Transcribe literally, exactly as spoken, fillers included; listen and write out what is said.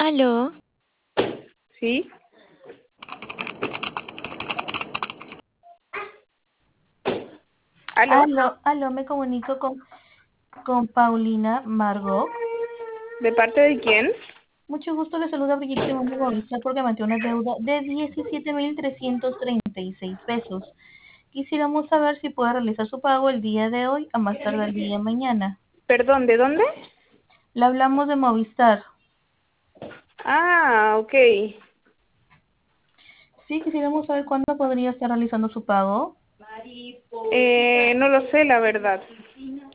Aló, ¿Sí? ¿Aló? Aló, aló, me comunico con, con Paulina Margot. ¿De parte de quién? Mucho gusto, le saluda Brigitte Monroy, porque mantiene una deuda de diecisiete mil trescientos treinta y seis pesos. Quisiéramos saber si puede realizar su pago el día de hoy a más tardar el día de mañana. Perdón, ¿de dónde? Le hablamos de Movistar. Ah, ok. Sí, quisiéramos saber cuándo podría estar realizando su pago. Eh, no lo sé, la verdad.